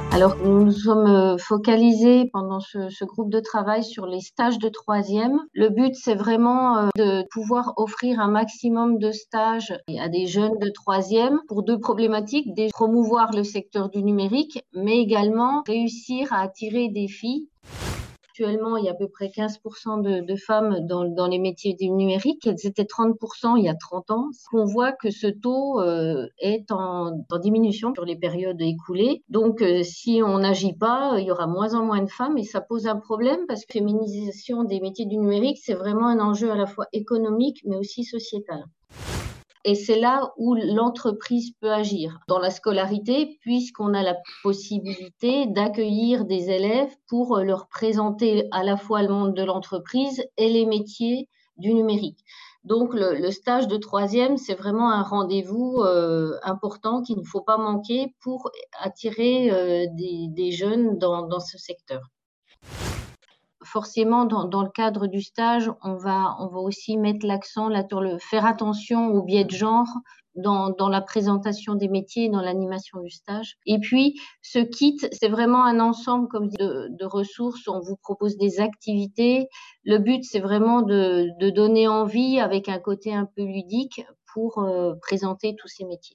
Alors, nous nous sommes focalisés pendant ce groupe de travail sur les stages de troisième. Le but, c'est vraiment de pouvoir offrir un maximum de stages à des jeunes de troisième pour deux problématiques. Déjà, promouvoir le secteur du numérique, mais également réussir à attirer des filles. Actuellement, il y a à peu près 15% de femmes dans les métiers du numérique. Elles étaient 30% il y a 30 ans. On voit que ce taux est en diminution sur les périodes écoulées. Donc, si on n'agit pas, il y aura moins en moins de femmes et ça pose un problème parce que la féminisation des métiers du numérique, c'est vraiment un enjeu à la fois économique mais aussi sociétal. Et c'est là où l'entreprise peut agir dans la scolarité, puisqu'on a la possibilité d'accueillir des élèves pour leur présenter à la fois le monde de l'entreprise et les métiers du numérique. Donc, le stage de troisième, c'est vraiment un rendez-vous important qu'il ne faut pas manquer pour attirer des jeunes dans ce secteur. Forcément, dans le cadre du stage, on va aussi mettre l'accent là sur faire attention aux biais de genre dans la présentation des métiers, dans l'animation du stage. Et puis, ce kit, c'est vraiment un ensemble comme de ressources. On vous propose des activités. Le but, c'est vraiment de donner envie avec un côté un peu ludique pour présenter tous ces métiers.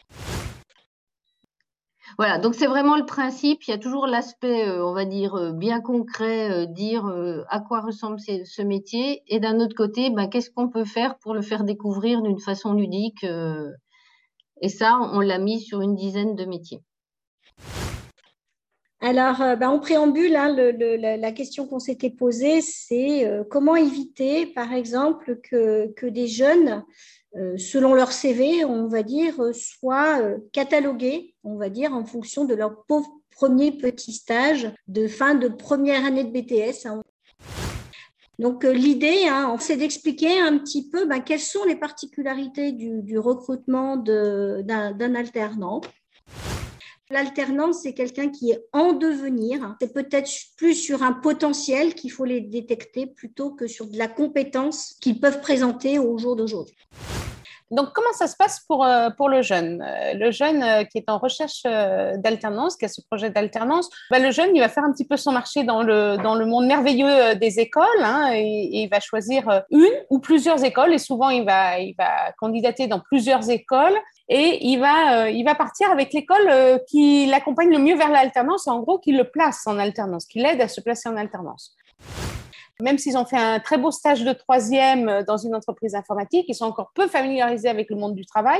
Voilà, donc c'est vraiment le principe. Il y a toujours l'aspect, on va dire, bien concret, dire à quoi ressemble ce métier. Et d'un autre côté, ben, qu'est-ce qu'on peut faire pour le faire découvrir d'une façon ludique. Et ça, on l'a mis sur une dizaine de métiers. Alors, en préambule, hein, la question qu'on s'était posée, c'est comment éviter, par exemple, que des jeunes, selon leur CV, on va dire, soient catalogués, on va dire, en fonction de leur pauvre premier petit stage de fin de première année de BTS. Hein. Donc, l'idée, hein, c'est d'expliquer un petit peu quelles sont les particularités du recrutement d'un alternant. L'alternance, c'est quelqu'un qui est en devenir. C'est peut-être plus sur un potentiel qu'il faut les détecter plutôt que sur de la compétence qu'ils peuvent présenter au jour d'aujourd'hui. Donc, comment ça se passe pour le jeune? Le jeune qui est en recherche d'alternance, qui a ce projet d'alternance, le jeune, il va faire un petit peu son marché dans le monde merveilleux des écoles, hein, et il va choisir une ou plusieurs écoles, et souvent, il va candidater dans plusieurs écoles, et il va partir avec l'école qui l'accompagne le mieux vers l'alternance, et en gros, qui le place en alternance, qui l'aide à se placer en alternance. Même s'ils ont fait un très beau stage de troisième dans une entreprise informatique, ils sont encore peu familiarisés avec le monde du travail.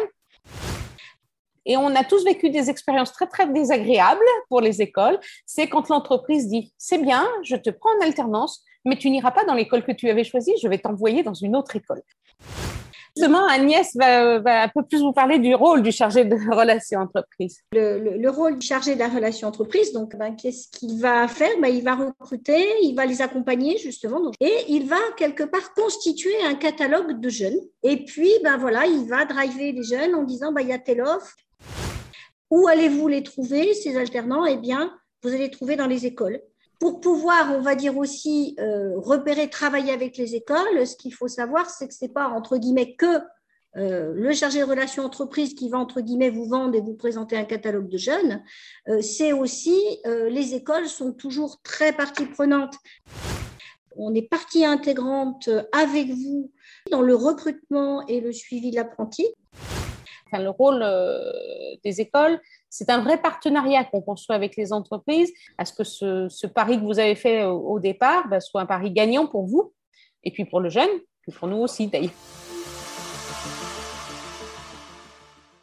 Et on a tous vécu des expériences très, très désagréables pour les écoles. C'est quand l'entreprise dit « c'est bien, je te prends en alternance, mais tu n'iras pas dans l'école que tu avais choisie, je vais t'envoyer dans une autre école. » Justement, Agnès va un peu plus vous parler du rôle du chargé de relations entreprises. Le rôle du chargé de la relation entreprise, donc qu'est-ce qu'il va faire? Il va recruter, il va les accompagner justement, et il va quelque part constituer un catalogue de jeunes. Et puis, il va driver les jeunes en disant il y a telle offre. Où allez-vous les trouver, ces alternants? Eh bien, vous allez les trouver dans les écoles. Pour pouvoir, on va dire aussi, repérer, travailler avec les écoles, ce qu'il faut savoir, c'est que ce n'est pas, entre guillemets, que le chargé de relations entreprises qui va, entre guillemets, vous vendre et vous présenter un catalogue de jeunes. C'est aussi, les écoles sont toujours très partie prenante. On est partie intégrante avec vous dans le recrutement et le suivi de l'apprenti. Le rôle des écoles, c'est un vrai partenariat qu'on construit avec les entreprises à ce que ce pari que vous avez fait au départ soit un pari gagnant pour vous et puis pour le jeune, et pour nous aussi d'ailleurs.